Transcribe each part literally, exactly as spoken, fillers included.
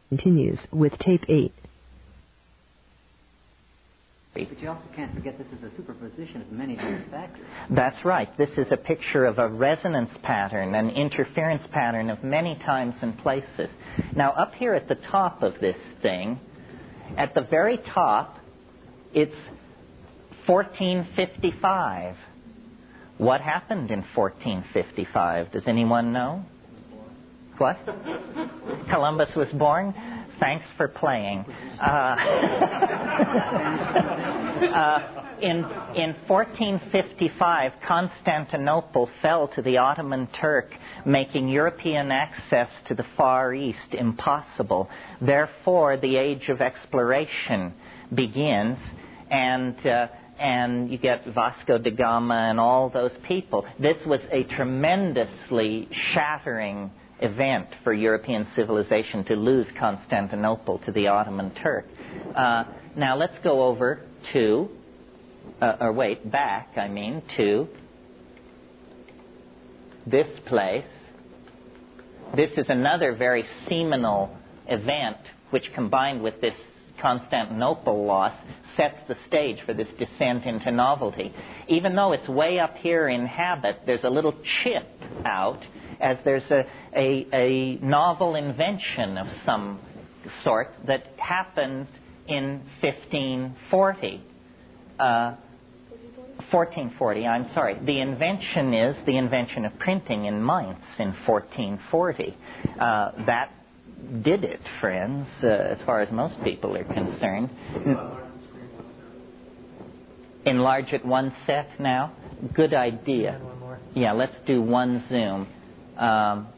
Continues with tape eight. But you also can't forget this is a superposition of many different factors. That's right. This is a picture of a resonance pattern, an interference pattern of many times and places. Now, up here at the top of this thing, at the very top, it's fourteen fifty-five. What happened in fourteen fifty-five? Does anyone know? What? Columbus was born? Thanks for playing. Uh, uh, in, in fourteen fifty-five, Constantinople fell to the Ottoman Turk, making European access to the Far East impossible. Therefore, the age of exploration begins, and uh, and you get Vasco da Gama and all those people. This was a tremendously shattering event for European civilization to lose Constantinople to the Ottoman Turk. Uh, now let's go over to, uh, or wait, back, I mean, to this place. This is another very seminal event which, combined with this Constantinople loss, sets the stage for this descent into novelty. Even though it's way up here in habit, there's a little chip out, as there's a, a, a novel invention of some sort that happened in fifteen forty. Uh, fourteen forty, I'm sorry. The invention is the invention of printing in Mainz in fourteen forty. Uh, that did it, friends, uh, as far as most people are concerned. Enlarge it one set now? Good idea. Yeah, let's do one zoom. Um,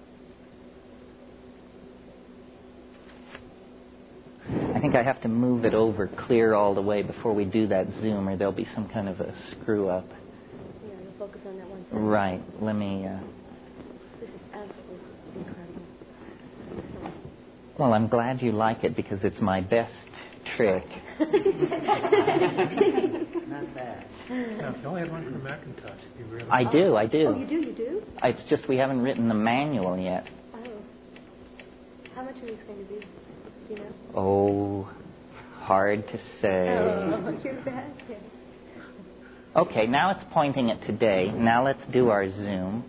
I think I have to move it over clear all the way before we do that zoom, or there'll be some kind of a screw up. Yeah, you'll focus on that one second. Right. Let me... Uh, this is absolutely incredible. well, I'm glad you like it because it's my best trick. Not bad. Now, if you only had one for Macintosh, you really... I do, I do. Oh, you do, you do? It's just we haven't written the manual yet. Oh. How much are these going to be? Do you know? Oh, hard to say. Oh, you're bad. Yeah. Okay, now it's pointing at today. Now let's do our zoom.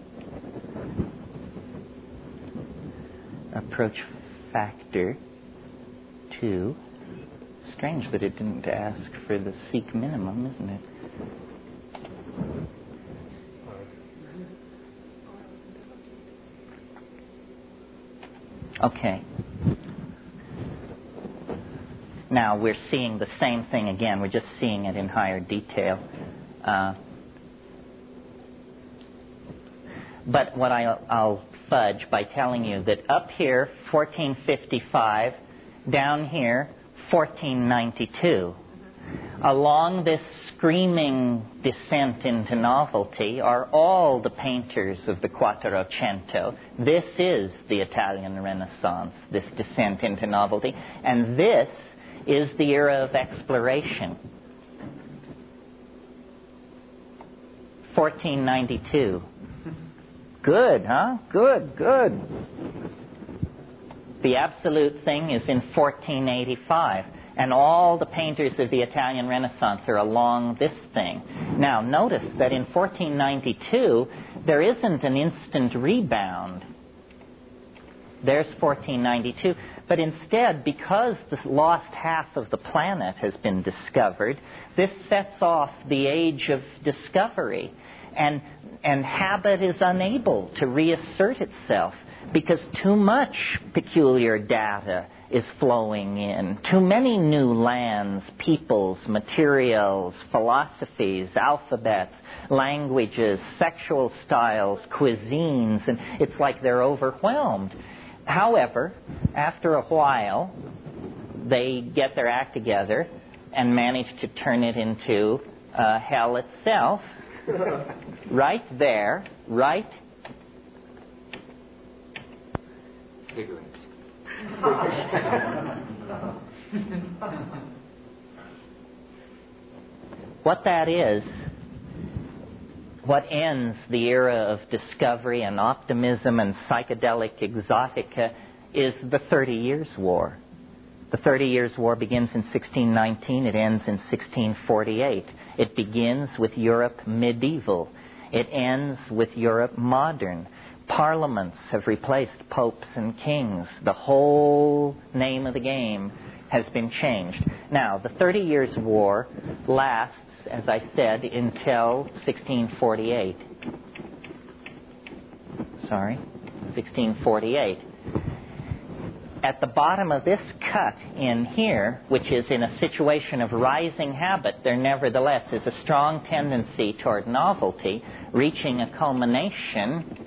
Approach factor two. Strange that it didn't ask for the seek minimum, isn't it? Okay. Now we're seeing the same thing again. We're just seeing it in higher detail. Uh, but what I'll, I'll fudge by telling you that up here, fourteen fifty-five, down here, fourteen ninety-two. Along this screaming descent into novelty are all the painters of the Quattrocento. This is the Italian Renaissance, this descent into novelty. And this is the era of exploration. fourteen ninety-two. Good, huh? Good, good. The absolute thing is in fourteen eighty-five. And all the painters of the Italian Renaissance are along this thing. Now, notice that in fourteen ninety-two, there isn't an instant rebound. There's fourteen ninety-two. But instead, because the lost half of the planet has been discovered, this sets off the age of discovery. And, and habit is unable to reassert itself because too much peculiar data is flowing in. Too many new lands, peoples, materials, philosophies, alphabets, languages, sexual styles, cuisines, and it's like they're overwhelmed. However, after a while, they get their act together and manage to turn it into uh, hell itself. Right there, right? Cigarettes. What that is, what ends the era of discovery and optimism and psychedelic exotica is the Thirty Years' War. The Thirty Years' War begins in sixteen nineteen. It ends in sixteen forty-eight. It begins with Europe medieval. It ends with Europe modern. Parliaments have replaced popes and kings. The whole name of the game has been changed. Now, the Thirty Years' War lasts, as I said, until sixteen forty-eight. Sorry, sixteen forty-eight. At the bottom of this cut in here, which is in a situation of rising habit, there nevertheless is a strong tendency toward novelty, reaching a culmination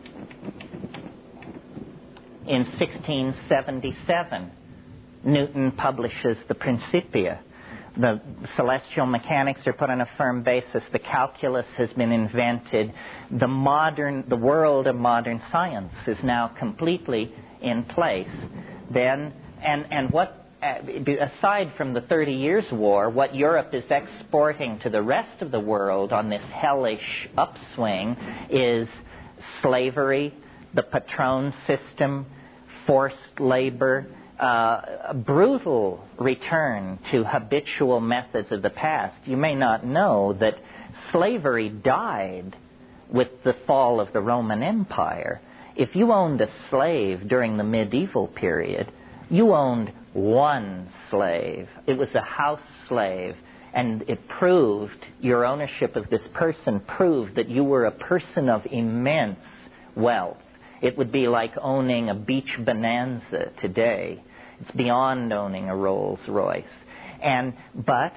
in sixteen seventy-seven. Newton publishes the Principia. The celestial mechanics are put on a firm basis. The calculus has been invented. The modern, the world of modern science is now completely in place. Then, and and what, aside from the Thirty Years' War, what Europe is exporting to the rest of the world on this hellish upswing is slavery, the patron system, forced labor, Uh, a brutal return to habitual methods of the past. You may not know that slavery died with the fall of the Roman Empire. If you owned a slave during the medieval period, you owned one slave. It was a house slave, and it proved, your ownership of this person proved that you were a person of immense wealth. It would be like owning a beach bonanza today. It's beyond owning a Rolls Royce. And, but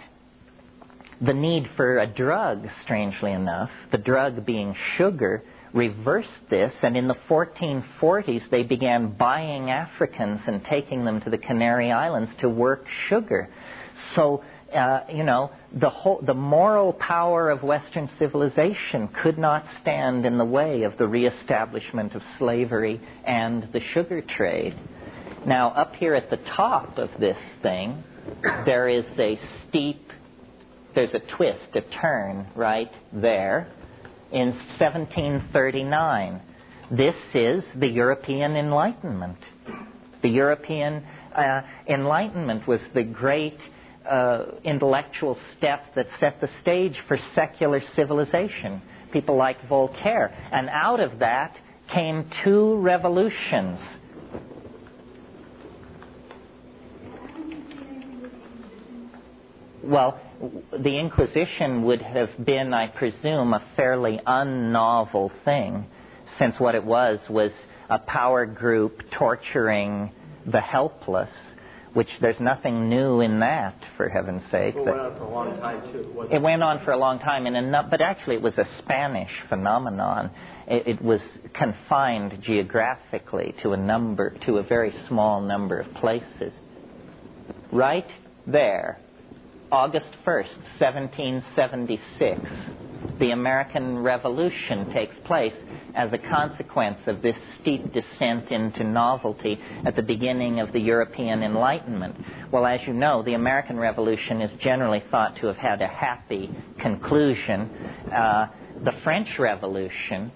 the need for a drug, strangely enough, the drug being sugar, reversed this, and in the fourteen forties they began buying Africans and taking them to the Canary Islands to work sugar. So, uh, you know, the whole, the moral power of Western civilization could not stand in the way of the reestablishment of slavery and the sugar trade. Now, up here at the top of this thing, there is a steep, there's a twist, a turn right there in seventeen thirty-nine. This is the European Enlightenment. The European uh, Enlightenment was the great uh, intellectual step that set the stage for secular civilization. People like Voltaire. And out of that came two revolutions. Well, the Inquisition would have been, I presume, a fairly unnovel thing, since what it was was a power group torturing the helpless, which there's nothing new in that, for heaven's sake. It went on for a long time, too, wasn't it? It went on for a long time, and enough, but actually it was a Spanish phenomenon. It, it was confined geographically to a number, to a very small number of places. Right there, August first, seventeen seventy-six, the American Revolution takes place as a consequence of this steep descent into novelty at the beginning of the European Enlightenment. Well, as you know, the American Revolution is generally thought to have had a happy conclusion. Uh, the French Revolution,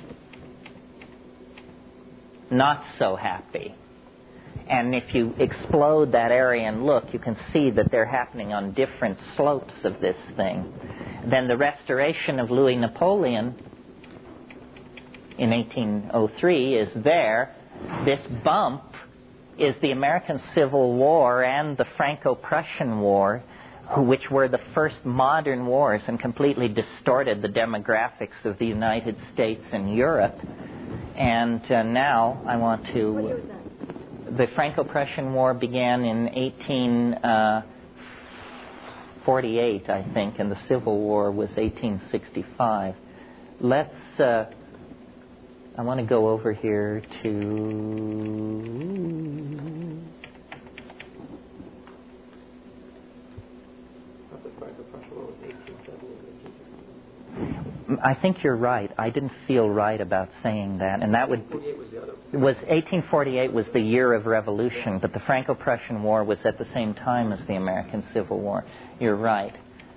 not so happy. And if you explode that area and look, you can see that they're happening on different slopes of this thing. Then the restoration of Louis Napoleon in eighteen oh three is there. This bump is the American Civil War and the Franco-Prussian War, which were the first modern wars and completely distorted the demographics of the United States and Europe. And uh, now I want to... What year was that? The Franco-Prussian War began in eighteen forty-eight, I think, and the Civil War was eighteen sixty-five. Let's, uh, I want to go over here to... I think you're right. I didn't feel right about saying that, and that would... was eighteen forty-eight was the year of revolution, but the Franco-Prussian War was at the same time as the American Civil War. You're right.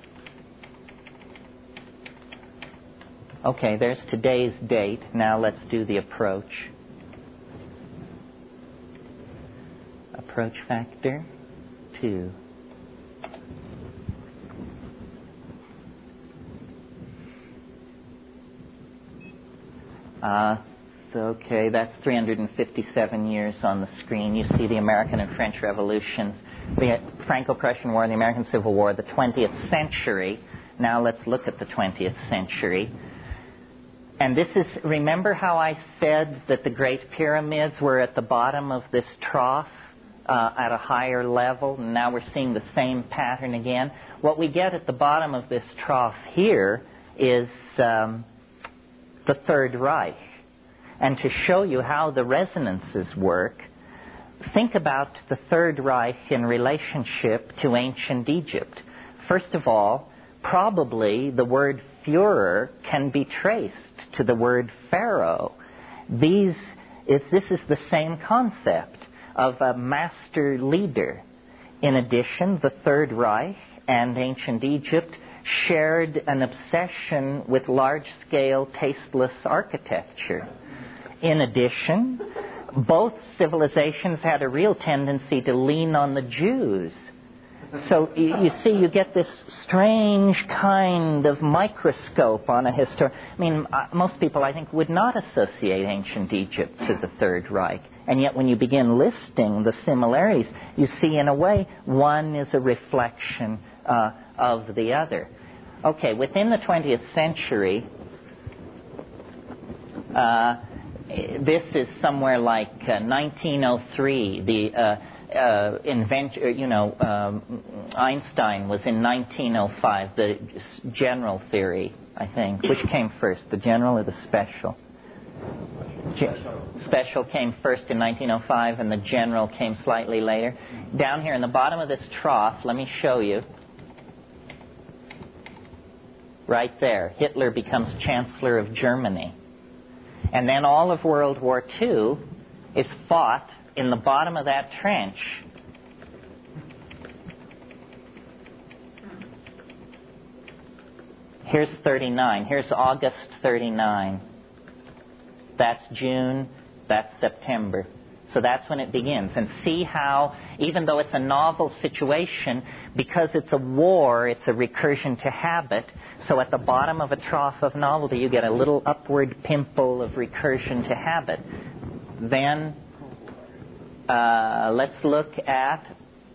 Okay, there's today's date. Now let's do the approach. Approach factor. two. Uh, so, okay, that's three hundred fifty-seven years on the screen. You see the American and French revolutions, the Franco-Prussian War, the American Civil War, the twentieth century. Now let's look at the twentieth century. And this is, remember how I said that the Great Pyramids were at the bottom of this trough uh, at a higher level? And now we're seeing the same pattern again. What we get at the bottom of this trough here is um, the Third Reich. And to show you how the resonances work, think about the Third Reich in relationship to ancient Egypt. First of all, probably the word Führer can be traced to the word Pharaoh. These, if this is the same concept of a master leader. In addition, the Third Reich and ancient Egypt shared an obsession with large-scale, tasteless architecture. In addition, both civilizations had a real tendency to lean on the Jews. So you, you see, you get this strange kind of microscope on a history. I mean, uh, most people, I think, would not associate ancient Egypt to the Third Reich. And yet when you begin listing the similarities, you see, in a way, one is a reflection uh, of the other. Okay, within the twentieth century, uh, this is somewhere like uh, nineteen oh three. The uh, uh, inventor, you know, um, Einstein was in nineteen oh five. The general theory, I think. Which came first, the general or the special? Ge- special came first in nineteen oh five, and the general came slightly later. Down here in the bottom of this trough, let me show you. Right there, Hitler becomes Chancellor of Germany. And then all of World War Two is fought in the bottom of that trench. Here's thirty-nine. Here's August thirty-nine. That's June. That's September. So that's when it begins. And see how, even though it's a novel situation, because it's a war, it's a recursion to habit. So at the bottom of a trough of novelty, you get a little upward pimple of recursion to habit. Then uh, let's look at...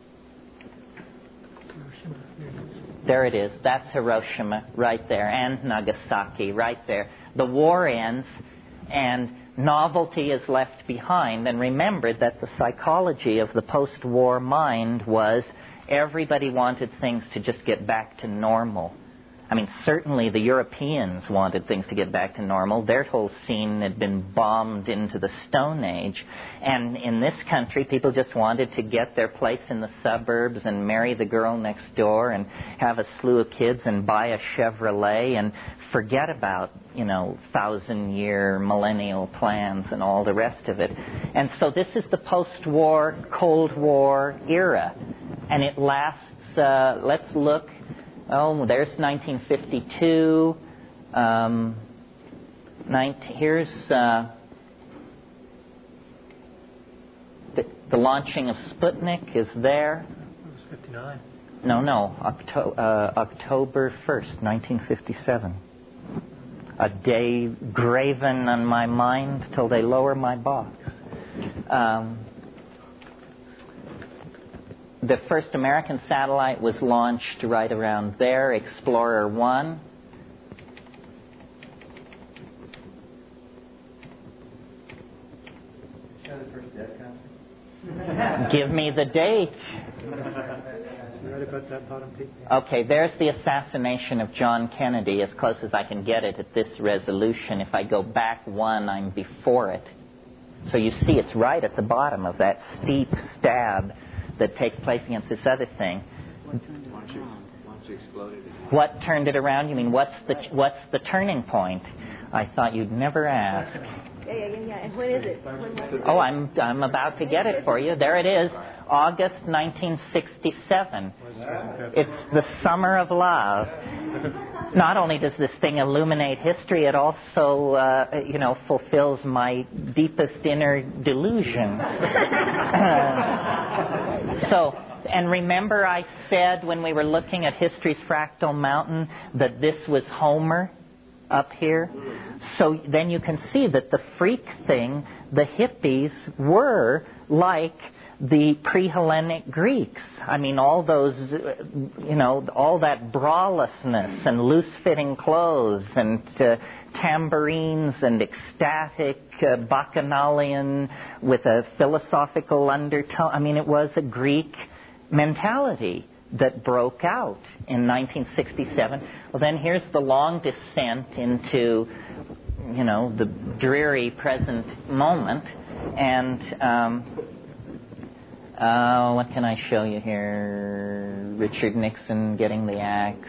There it is. That's Hiroshima right there. And Nagasaki right there. The war ends and novelty is left behind. And remember that the psychology of the post-war mind was everybody wanted things to just get back to normal. I mean, certainly the Europeans wanted things to get back to normal. Their whole scene had been bombed into the Stone Age. And in this country, people just wanted to get their place in the suburbs and marry the girl next door and have a slew of kids and buy a Chevrolet and forget about, you know, thousand-year millennial plans and all the rest of it. And so this is the post-war, Cold War era. And it lasts, uh, let's look... Oh, there's nineteen fifty-two. Um, nineteen, here's uh, the, the launching of Sputnik is there. It was fifty-nine. No, no, Octo- uh, October first, nineteen fifty-seven. A day graven on my mind till they lower my box. Um, The first American satellite was launched right around there, Explorer one. Give me the date. Right about that bottom peak. Okay, there's the assassination of John Kennedy, as close as I can get it at this resolution. If I go back one, I'm before it. So you see it's right at the bottom of that steep stab that takes place against this other thing. What turned it around? You mean what's the what's the turning point? I thought you'd never ask. Yeah, yeah, yeah, yeah. And when is it? When was it? Oh, I'm I'm about to get it for you. There it is, August nineteen sixty-seven. It's the summer of love. Not only does this thing illuminate history, it also, uh, you know, fulfills my deepest inner delusion. So, and remember I said when we were looking at History's Fractal Mountain that this was Homer up here? So then you can see that the freak thing, the hippies, were like the pre-Hellenic Greeks. I mean, all those, you know, all that bralessness and loose-fitting clothes and uh, tambourines and ecstatic uh, bacchanalian with a philosophical undertone. I mean, it was a Greek mentality that broke out in nineteen sixty-seven. Well, then here's the long descent into, you know, the dreary present moment. And um, uh, what can I show you here? Richard Nixon getting the axe.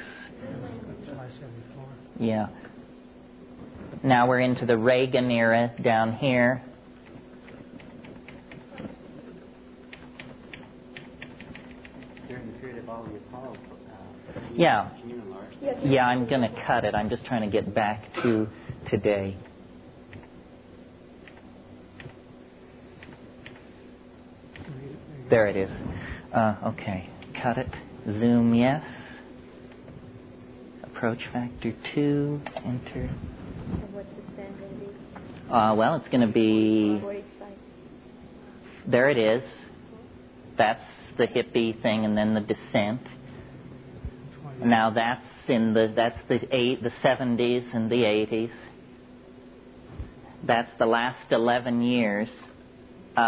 Yeah. Now we're into the Reagan era down here. During the period of all the Apollo. Uh, Yeah. Yes. Yeah, I'm going to cut it. I'm just trying to get back to today. There it is. Uh, okay. Cut it. Zoom, yes. Approach factor two. Enter. And what's the stand going to be? Uh, well, it's going to be... For each side. There it is. That's the hippie thing, and then the descent. Now that's in the that's the eight the seventies and the eighties. That's the last eleven years. Uh,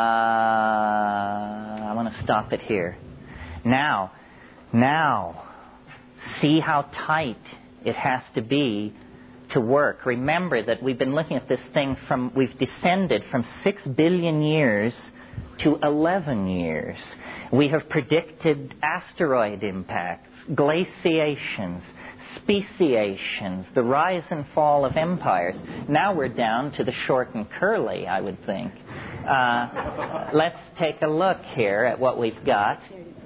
I want to stop it here. Now, now, see how tight it has to be to work. Remember that we've been looking at this thing from we've descended from six billion years to eleven years. We have predicted asteroid impacts, glaciations, speciations, the rise and fall of empires. Now we're down to the short and curly, I would think. Uh, let's take a look here at what we've got.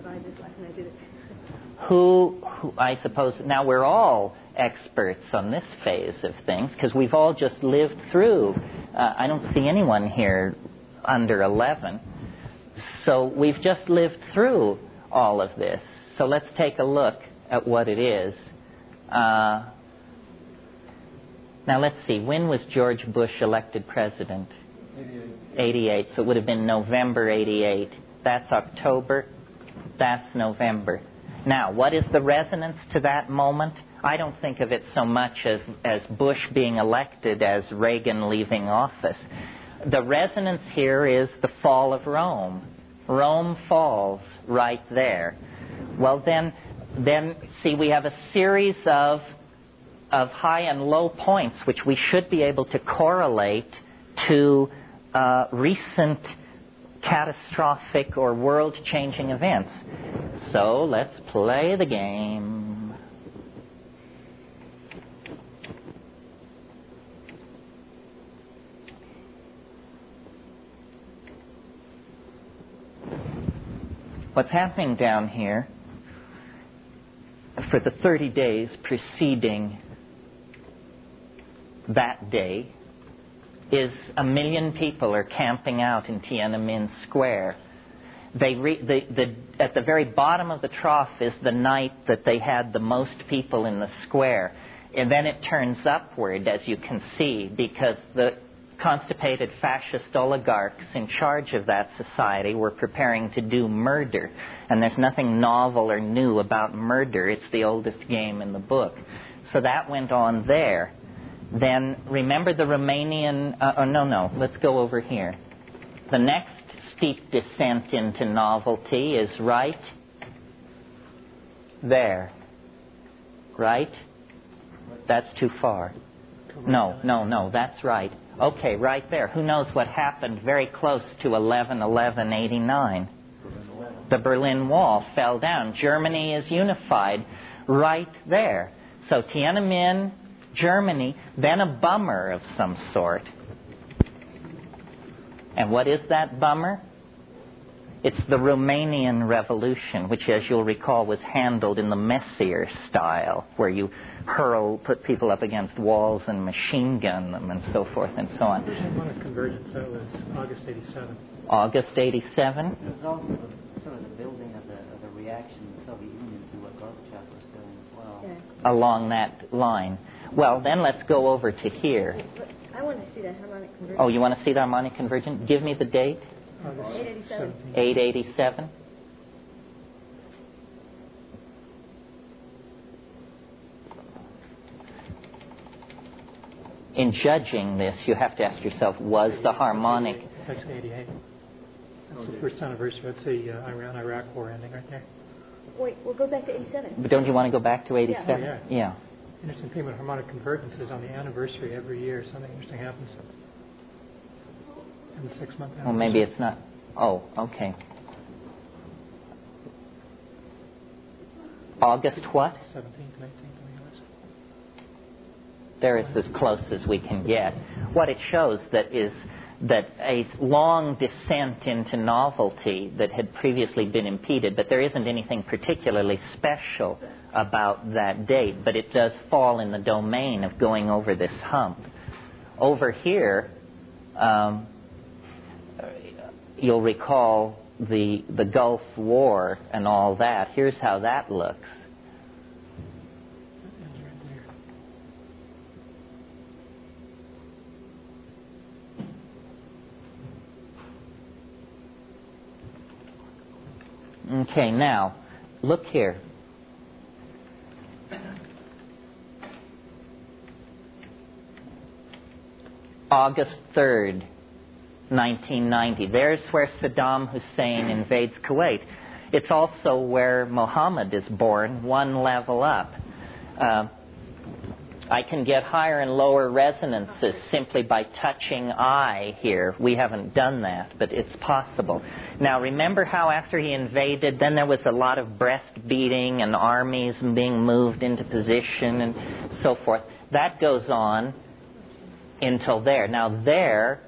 Who, who, I suppose, now we're all experts on this phase of things because we've all just lived through. Uh, I don't see anyone here under eleven. So we've just lived through all of this. So let's take a look at what it is. Uh, now let's see, when was George Bush elected president? eighty-eight. eighty-eight, so it would have been November eighty-eight. That's October, that's November. Now, what is the resonance to that moment? I don't think of it so much as, as Bush being elected as Reagan leaving office. The resonance here is the fall of Rome. Rome falls right there. Well, then, then see, we have a series of, of high and low points which we should be able to correlate to uh, recent catastrophic or world-changing events. So let's play the game. What's happening down here for the thirty days preceding that day is a million people are camping out in Tiananmen Square. They re- the, the, at the very bottom of the trough is the night that they had the most people in the square. And then it turns upward, as you can see, because the constipated fascist oligarchs in charge of that society were preparing to do murder. And there's nothing novel or new about murder. It's the oldest game in the book. So that went on there. Then remember the Romanian... Uh, oh, no, no. Let's go over here. The next steep descent into novelty is right there. Right? That's too far. No, no, no. That's right. Okay, right there. Who knows what happened very close to eleven eleven eighty-nine? The Berlin Wall fell down. Germany is unified right there. So Tiananmen, Germany, then a bummer of some sort. And what is that bummer? It's the Romanian Revolution, which, as you'll recall, was handled in the Messier style, where you hurl, put people up against walls and machine gun them and so forth and so on. One of convergence, that was August eighty-seven. August eighty-seven? There's also sort of the building of the, of the reaction in the Soviet Union to what Gorbachev was doing as well. Yeah. Along that line. Well, then let's go over to here. I want to see that harmonic convergence. Oh, you want to see the harmonic convergence? Give me the date. eight eighty-seven. eight eighty-seven. In judging this, you have to ask yourself, was the harmonic... It's actually eighty-eight. That's the first anniversary. That's the uh, Iran-Iraq war ending right there. Wait, we'll go back to eighty-seven. But don't you want to go back to eighty-seven? Yeah. Yeah. Interesting thing with harmonic convergence is on the anniversary every year, something interesting happens. In the six-month anniversary. Well, maybe it's not... Oh, okay. August what? seventeenth, nineteenth, There is as close as we can get. What it shows that is that a long descent into novelty that had previously been impeded, but there isn't anything particularly special about that date, but it does fall in the domain of going over this hump. Over here, um, you'll recall the the Gulf War and all that. Here's how that looks. Okay, now, look here. August third, nineteen ninety. There's where Saddam Hussein invades Kuwait. It's also where Muhammad is born, one level up. Uh, I can get higher and lower resonances simply by touching I here. We haven't done that, but it's possible. Now, remember how after he invaded, then there was a lot of breast beating and armies being moved into position and so forth. That goes on until there. Now, there...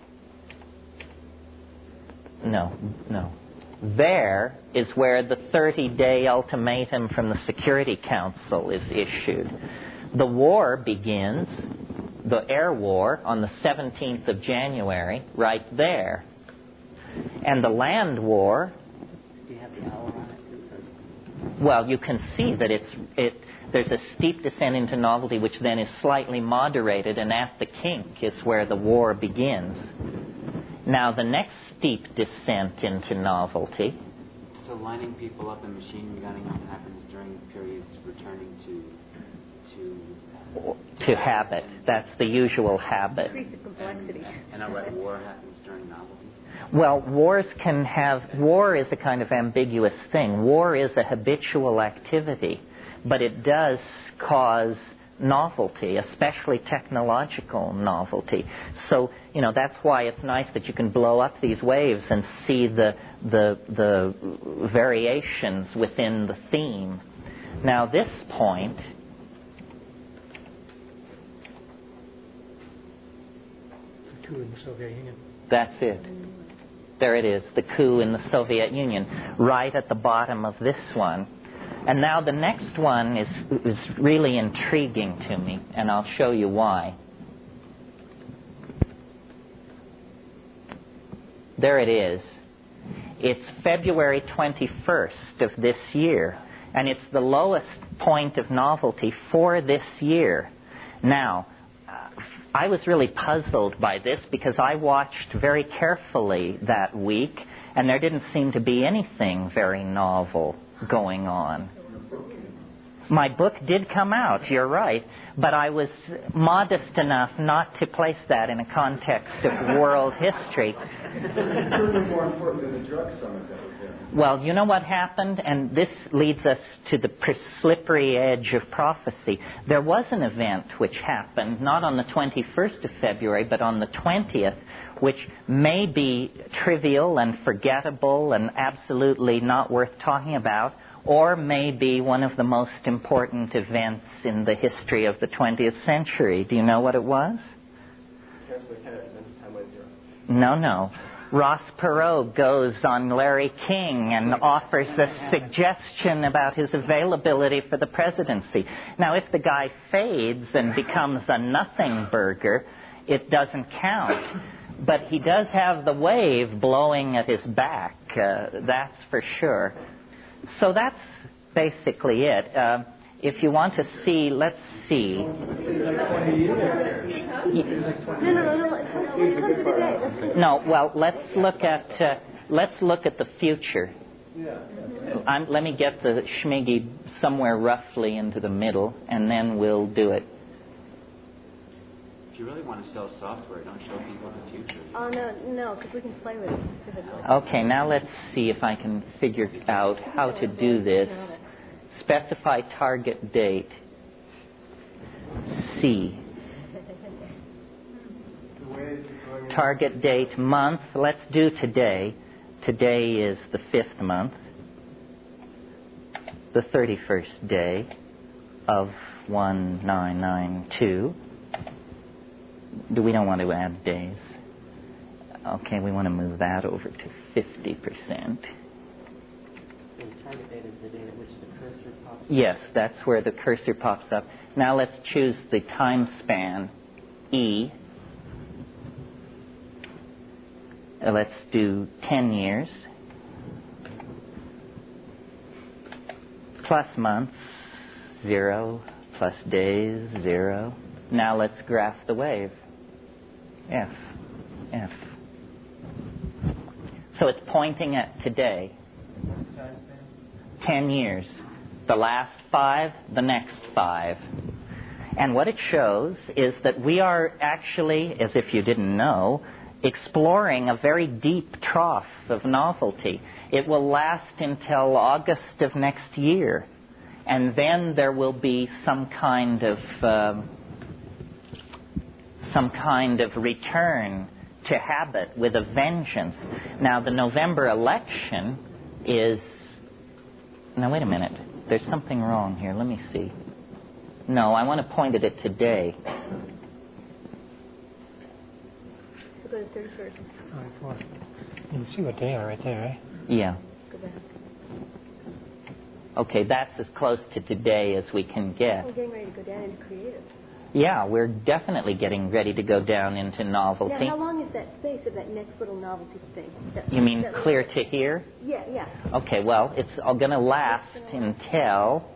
No, no. There is where the thirty-day ultimatum from the Security Council is issued. The war begins, the air war, on the seventeenth of January, right there. And the land war... Do you have the hour on it? Well, you can see that it's it. There's a steep descent into novelty, which then is slightly moderated, and at the kink is where the war begins. Now, the next steep descent into novelty... So lining people up and machine gunning them happens during periods returning to... To habit. That's the usual habit. Increase the complexity. And a red war happens during novelty? Well, wars can have... War is a kind of ambiguous thing. War is a habitual activity, but it does cause novelty, especially technological novelty. So, you know, that's why it's nice that you can blow up these waves and see the the the variations within the theme. Now, this point... coup in the Soviet Union. That's it. There it is, the coup in the Soviet Union, right at the bottom of this one. And now the next one is, is really intriguing to me, and I'll show you why. There it is. It's February twenty-first of this year, and it's the lowest point of novelty for this year. Now, I was really puzzled by this because I watched very carefully that week, and there didn't seem to be anything very novel going on. My book did come out, you're right, but I was modest enough not to place that in a context of world history. It's more important than the drug summit that was there. Well, you know what happened? And this leads us to the slippery edge of prophecy. There was an event which happened, not on the twenty-first of February, but on the twentieth, which may be trivial and forgettable and absolutely not worth talking about, or may be one of the most important events in the history of the twentieth century. Do you know what it was? No, no. Ross Perot goes on Larry King and offers a suggestion about his availability for the presidency. Now, if the guy fades and becomes a nothing burger, it doesn't count. But he does have the wave blowing at his back. uh, that's for sure. So that's basically it. Uh, if you want to see, let's see. No, no, no, no. Let's come to today. Let's No, well, let's look at uh, let's look at the future. I'm, let me get the Schmiggy somewhere roughly into the middle, and then we'll do it. If you really want to sell software, don't show people the future. Oh, no, no, because we can play with it specifically. Okay, now let's see if I can figure out how to do this. Specify target date. C. Target date month. Let's do today. Today is the fifth month. The thirty-first day of one nine nine two. Do we don't want to add days? Okay, we want to move that over to fifty percent. The target date is the date at which the cursor pops up. Yes, that's where the cursor pops up. Now let's choose the time span, E. Uh, let's do ten years. Plus months, zero. Plus days, zero. Now let's graph the wave. F. F. So it's pointing at today. Ten years. The last five, the next five. And what it shows is that we are actually, as if you didn't know, exploring a very deep trough of novelty. It will last until August of next year. And then there will be some kind of uh, some kind of return to habit with a vengeance. Now, the November election is... Now, wait a minute. There's something wrong here. Let me see. No, I want to point at it today. So go to thirty-first. twenty-four. You can see what they are right there, right? Yeah. Go back. Okay, that's as close to today as we can get. We're getting ready to go down into creative. Yeah, we're definitely getting ready to go down into novelty. Now, how long is that space of that next little novelty thing? That, You mean that clear little- to here? Yeah, yeah. Okay, well, it's all going to last until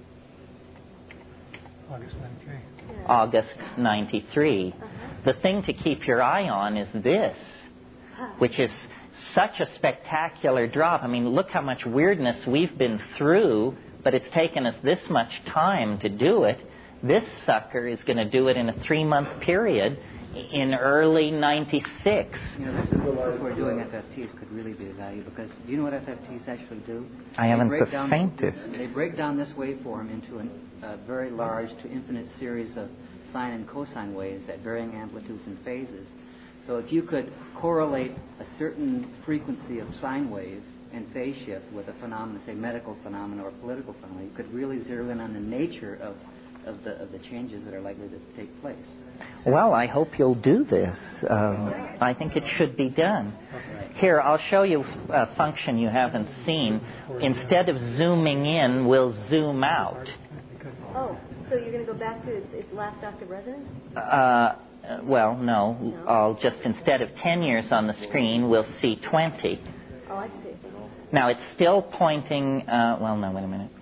August ninety-three. yeah. August ninety-three. Uh-huh. The thing to keep your eye on is this, which is such a spectacular drop. I mean, look how much weirdness we've been through, but it's taken us this much time to do it. This sucker is going to do it in a three-month period in early ninety-six. You know, this is what we're doing F F Ts could really be of value, because do you know what F F Ts actually do? I haven't They the break down- faintest. They break down this waveform into an, a very large to infinite series of sine and cosine waves at varying amplitudes and phases. So if you could correlate a certain frequency of sine wave and phase shift with a phenomenon, say medical phenomena or political phenomena, you could really zero in on the nature of, of, the, of the changes that are likely to take place. Well, I hope you'll do this. Um, I think it should be done. Here, I'll show you a function you haven't seen. Instead of zooming in, we'll zoom out. Oh, so you're going to go back to its, its last octave resonance? Uh, well, no. I'll just, instead of ten years on the screen, we'll see twenty. Oh, I see. Now, it's still pointing... Uh, well, no, wait a minute.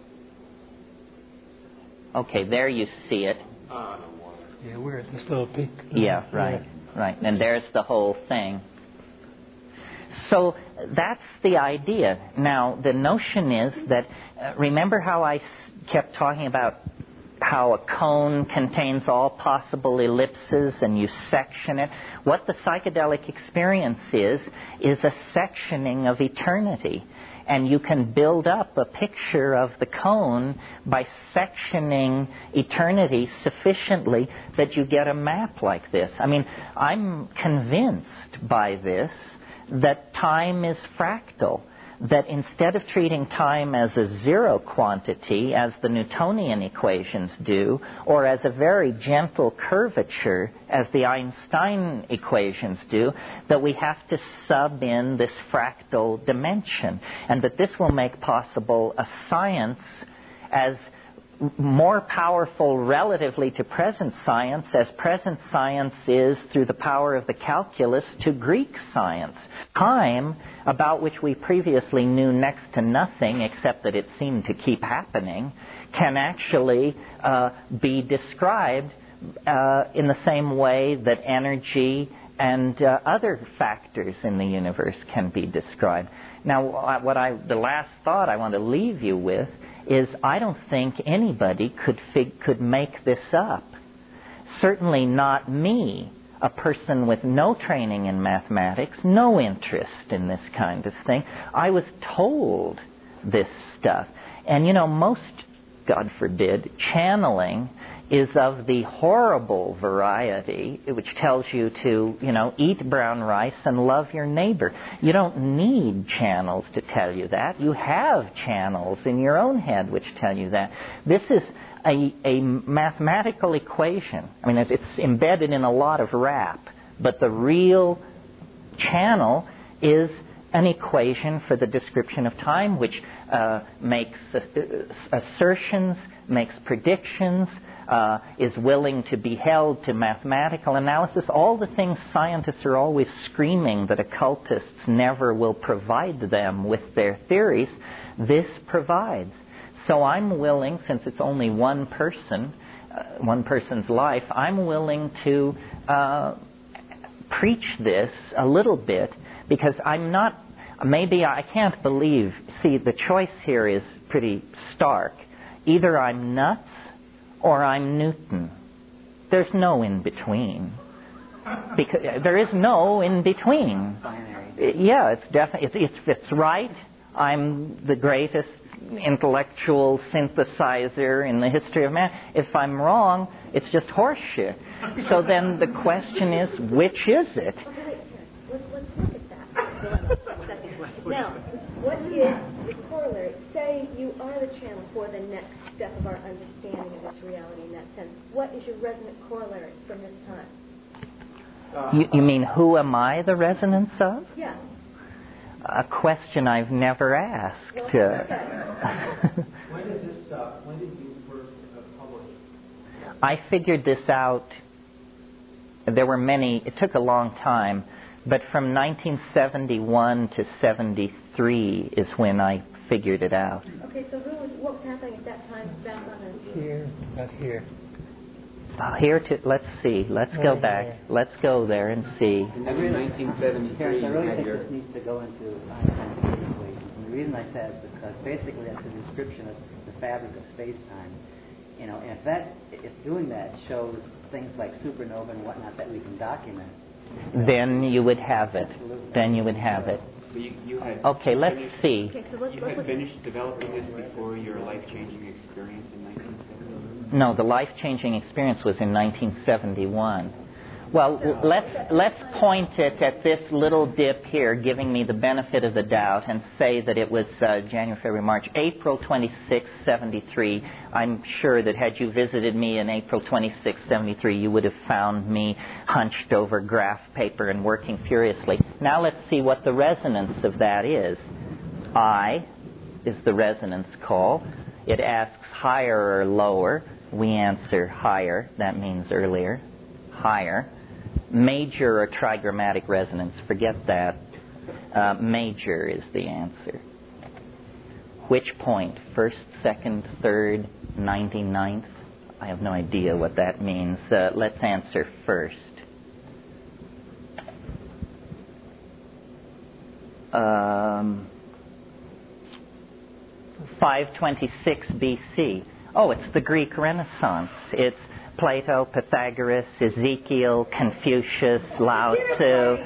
Okay, there you see it. Yeah, we're at this little peak. Yeah, right, right. And there's the whole thing. So that's the idea. Now, the notion is that, uh, remember how I s- kept talking about how a cone contains all possible ellipses and you section it? What the psychedelic experience is, is a sectioning of eternity. And you can build up a picture of the cone by sectioning eternity sufficiently that you get a map like this. I mean, I'm convinced by this that time is fractal, that instead of treating time as a zero quantity, as the Newtonian equations do, or as a very gentle curvature, as the Einstein equations do, that we have to sub in this fractal dimension, and that this will make possible a science as more powerful relatively to present science as present science is through the power of the calculus to Greek science. Time, about which we previously knew next to nothing except that it seemed to keep happening, can actually uh, be described uh, in the same way that energy and uh, other factors in the universe can be described. Now, what I, the last thought I want to leave you with is I don't think anybody could fig- could make this up. Certainly not me, a person with no training in mathematics, no interest in this kind of thing. I was told this stuff. And, you know, most, God forbid, channeling is of the horrible variety, which tells you to, you know, eat brown rice and love your neighbor. You don't need channels to tell you that. You have channels in your own head which tell you that. This is a, a mathematical equation. I mean, it's, it's embedded in a lot of rap, but the real channel is an equation for the description of time, which uh, makes assertions, makes predictions, Uh, is willing to be held to mathematical analysis, all the things scientists are always screaming that occultists never will provide them with their theories, this provides. So I'm willing, since it's only one person, uh, one person's life, I'm willing to uh, preach this a little bit, because I'm not, maybe I can't believe, see, the choice here is pretty stark. Either I'm nuts or I'm Newton. There's no in between. Because there is no in between. Yeah, it's definitely it's, it's it's right. I'm the greatest intellectual synthesizer in the history of man. If I'm wrong, it's just horseshit. So then the question is, which is it? Okay, wait, let's, let's look at that. Now, what is the corollary? Say you are the channel for the next step of our understanding of this reality in that sense. What is your resonant corollary from this time? You, you mean, who am I the resonance of? Yeah. A question I've never asked. Well, uh, When did this? Uh, when did you first uh, publish? I figured this out. There were many. It took a long time, but from nineteen seventy-one to seventy-three is when I figured it out. Okay, so who was, what was happening at that time back on the... Here, not here. Uh, here to let's see. Let's go back. Let's go there and see. And then in nineteen seventy-three, Terrence, I you really had think your... this needs to go into Einstein's equations. And the reason I said is because basically that's a description of the fabric of space-time. You know, and if that, if doing that shows things like supernova and whatnot that we can document, Then you would have it. Then you would have it. So you, you had Okay, let's finished, see. Okay, so let's, You let's had look finished developing this before your life-changing experience in nineteen seventy? No, the life-changing experience was in nineteen seventy-one. Well, let's let's point it at this little dip here, giving me the benefit of the doubt, and say that it was uh, January, February, March, April twenty-sixth, seventy-three. I'm sure that had you visited me in April twenty-sixth, seventy-three, you would have found me hunched over graph paper and working furiously. Now let's see what the resonance of that is. I is the resonance call. It asks higher or lower. We answer higher. That means earlier. Higher. Major or trigrammatic resonance, forget that. Uh, major is the answer. Which point? First, second, third, ninety-ninth? I have no idea what that means. Uh, let's answer first. Um, five twenty-six B C. Oh, it's the Greek Renaissance. It's Plato, Pythagoras, Ezekiel, Confucius, Lao Tzu.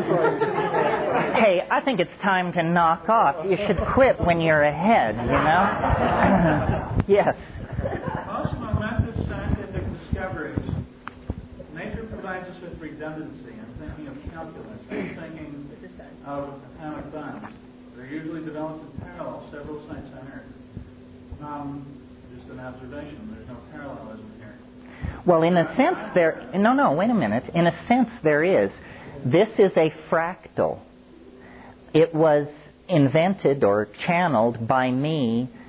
Hey, I think it's time to knock off. You should quit when you're ahead, you know? Yes. Cosmo methods, scientific discoveries. Nature provides us with redundancy. I'm thinking of calculus. I'm thinking of atomic bombs. They're usually developed in parallel, several sites on Earth. Um, just an observation. There's no parallelism here. Well, in a sense, there... No, no, wait a minute. In a sense, there is. This is a fractal. It was invented or channeled by me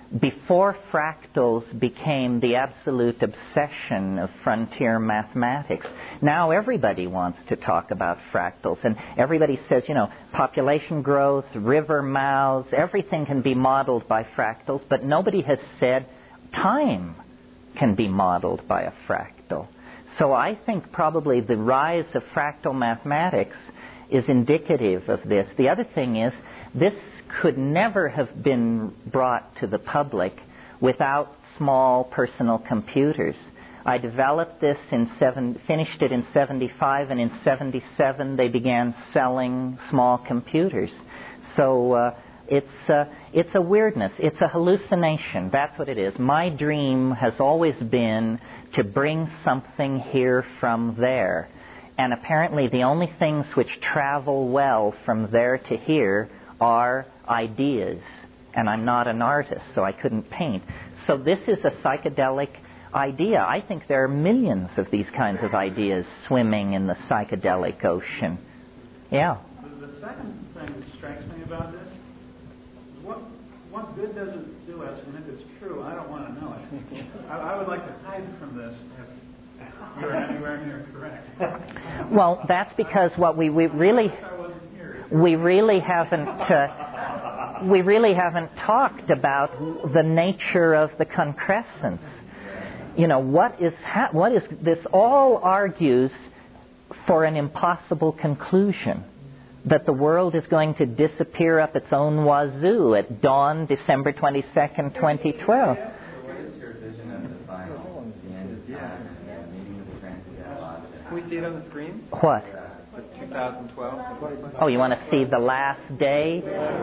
before fractals became the absolute obsession of frontier mathematics. Now everybody wants to talk about fractals, and everybody says, you know, population growth, river mouths, everything can be modeled by fractals, but nobody has said time can be modeled by a fractal. So I think probably the rise of fractal mathematics is indicative of this. The other thing is, this could never have been brought to the public without small personal computers. I developed this in seven, finished it in seventy-five, and in seventy-seven they began selling small computers. So uh, it's uh, it's a weirdness. It's a hallucination. That's what it is. My dream has always been to bring something here from there. And apparently the only things which travel well from there to here are ideas. And I'm not an artist, so I couldn't paint. So this is a psychedelic idea. I think there are millions of these kinds of ideas swimming in the psychedelic ocean. Yeah. The, the second thing that strikes me about this is what, what good does it do us? And if it's true, I don't want to know it. I, I would like to hide from this if you're anywhere near correct. Well, that's because what we, we really... We really haven't uh, we really haven't talked about the nature of the concrescence. You know, what is ha- what is this? All argues for an impossible conclusion, that the world is going to disappear up its own wazoo at dawn, December twenty-second, twenty twelve. What is your vision of the final, the end of time, and the meeting of the transcendental object? Can we see it on the screen? What? twenty twelve. Oh, you want to see the last day?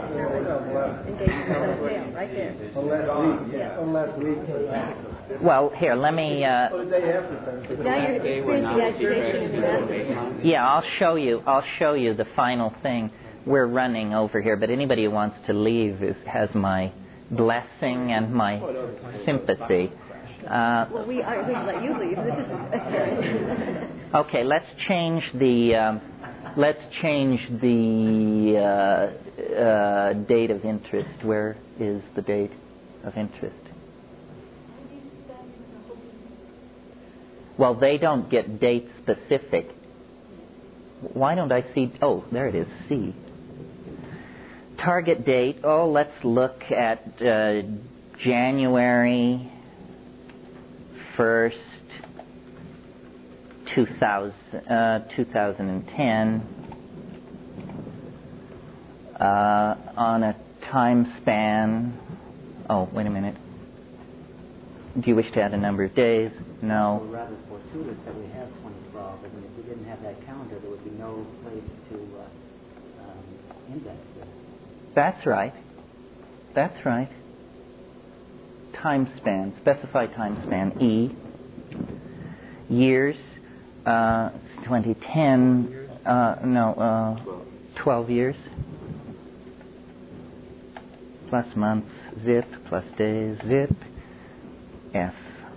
Right there. Well, here, let me... Uh, yeah, I'll show you. I'll show you the final thing. We're running over here, but anybody who wants to leave is, has my blessing and my sympathy. Uh, well, we are. We let you leave. This is okay, let's change the um, let's change the uh, uh, date of interest. Where is the date of interest? Well, they don't get date specific. Why don't I see? Oh, there it is. C. Target date. Oh, let's look at uh, January first, two thousand, uh, twenty ten, uh, on a time span. Oh, wait a minute. Do you wish to add a number of days? No. We're rather fortuitous that we have twenty twelve, but if we didn't have that calendar, there would be no place to uh, um, index it. That's right. That's right. Time span, specify time span, E. Years, uh, twenty ten, uh, no, uh, twelve years. Plus months, zip, plus days, zip, F.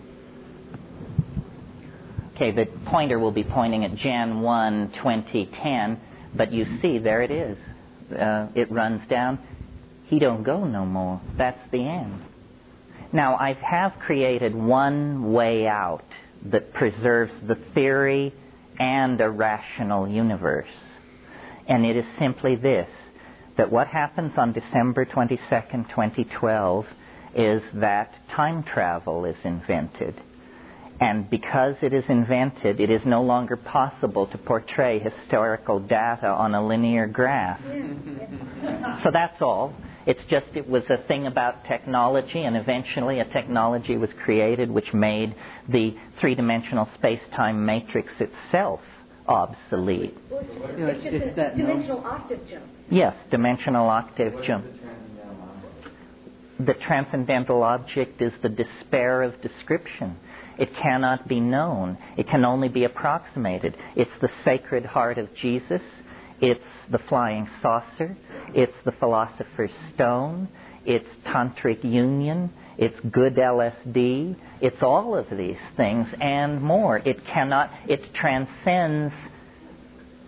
Okay, the pointer will be pointing at January first, twenty ten, but you see, there it is. Uh, it runs down. He don't go no more. That's the end. Now, I have created one way out that preserves the theory and a rational universe. And it is simply this, that what happens on December twenty-second, twenty twelve is that time travel is invented. And because it is invented, it is no longer possible to portray historical data on a linear graph. So that's all. It's just it was a thing about technology, and eventually a technology was created which made the three-dimensional space-time matrix itself obsolete. Well, it's just, You know, it's it's- just it's a that dimensional octave jump. Yes, dimensional octave What is jump. the transcendental object? The transcendental object is the despair of description. It cannot be known. It can only be approximated. It's the Sacred Heart of Jesus. It's the flying saucer. It's the Philosopher's Stone. It's tantric union. It's good L S D. It's all of these things and more. It cannot, it transcends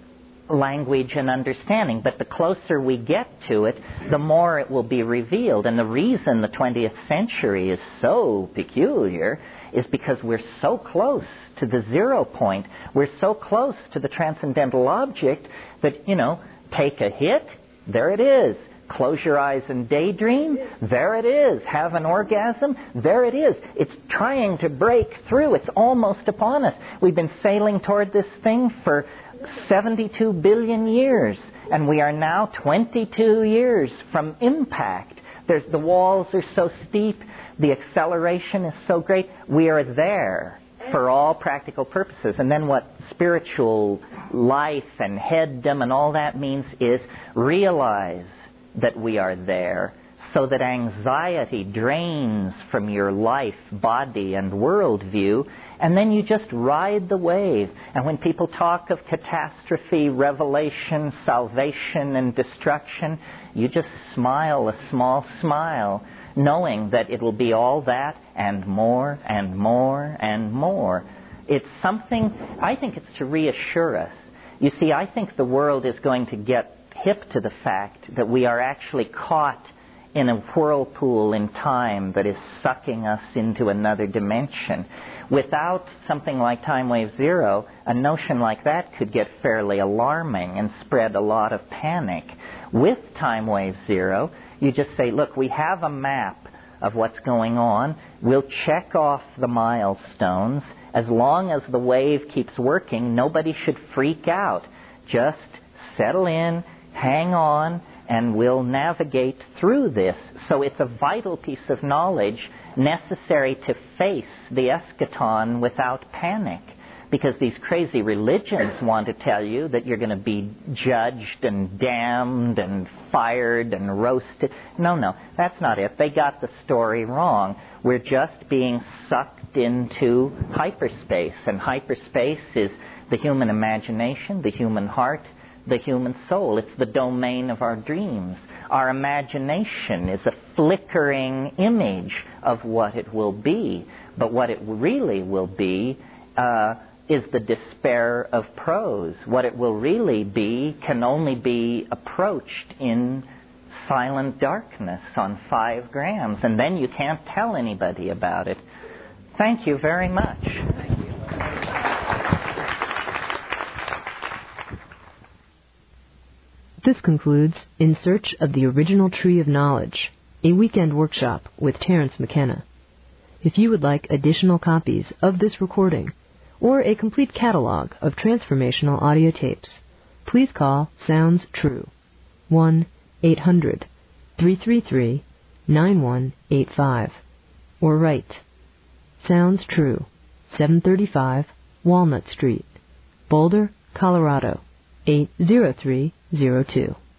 language and understanding. But the closer we get to it, the more it will be revealed. And the reason the twentieth century is so peculiar is because we're so close to the zero point. We're so close to the transcendental object that, you know, take a hit, there it is. Close your eyes and daydream, there it is. Have an orgasm, there it is. It's trying to break through. It's almost upon us. We've been sailing toward this thing for seventy-two billion years, and we are now twenty-two years from impact. There's, the walls are so steep, the acceleration is so great. We are there for all practical purposes. And then what spiritual life and headdom and all that means is realize that we are there, so that anxiety drains from your life, body, and worldview, and then you just ride the wave. And when people talk of catastrophe, revelation, salvation, and destruction, you just smile a small smile, knowing that it will be all that and more and more and more. It's something, I think it's to reassure us. You see, I think the world is going to get hip to the fact that we are actually caught in a whirlpool in time that is sucking us into another dimension. Without something like time wave zero, a notion like that could get fairly alarming and spread a lot of panic. With time wave zero, you just say, look, we have a map of what's going on. We'll check off the milestones. As long as the wave keeps working, nobody should freak out. Just settle in, hang on, and we'll navigate through this. So it's a vital piece of knowledge necessary to face the eschaton without panic. Because these crazy religions want to tell you that you're going to be judged and damned and fired and roasted. No, no, that's not it. They got the story wrong. We're just being sucked into hyperspace. And hyperspace is the human imagination, the human heart, the human soul. It's the domain of our dreams. Our imagination is a flickering image of what it will be. But what it really will be uh, is the despair of prose. What it will really be can only be approached in silent darkness on five grams. And then you can't tell anybody about it. Thank you very much. Thank you. This concludes In Search of the Original Tree of Knowledge, a weekend workshop with Terence McKenna. If you would like additional copies of this recording or a complete catalog of transformational audio tapes, please call Sounds True, one eight hundred three three three nine one eight five, or write Sounds True, seven thirty-five Walnut Street, Boulder, Colorado, eight zero three zero two.